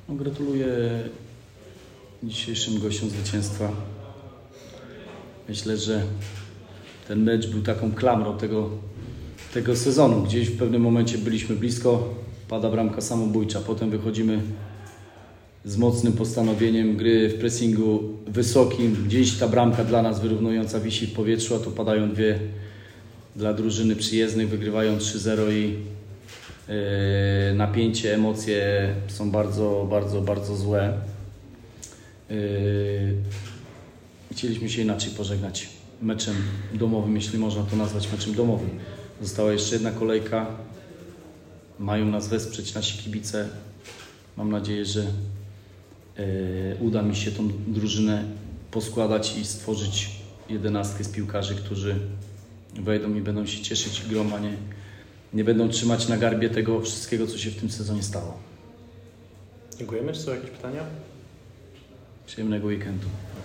No, gratuluję dzisiejszym gościom zwycięstwa. Myślę, że ten mecz był taką klamrą tego sezonu. Gdzieś w pewnym momencie byliśmy blisko, pada bramka samobójcza. Potem wychodzimy z mocnym postanowieniem gry w pressingu wysokim. Gdzieś ta bramka dla nas wyrównująca wisi w powietrzu, a tu padają dwie dla drużyny przyjezdnych, wygrywają 3-0 i napięcie, emocje są bardzo złe. Chcieliśmy się inaczej pożegnać meczem domowym, jeśli można to nazwać meczem domowym. Została jeszcze jedna kolejka. Mają nas wesprzeć nasi kibice. Mam nadzieję, że uda mi się tą drużynę poskładać i stworzyć 11 z piłkarzy, którzy wejdą i będą się cieszyć grą, a nie będą trzymać na garbie tego wszystkiego, co się w tym sezonie stało. Dziękujemy. Czy są jakieś pytania? Przyjemnego weekendu.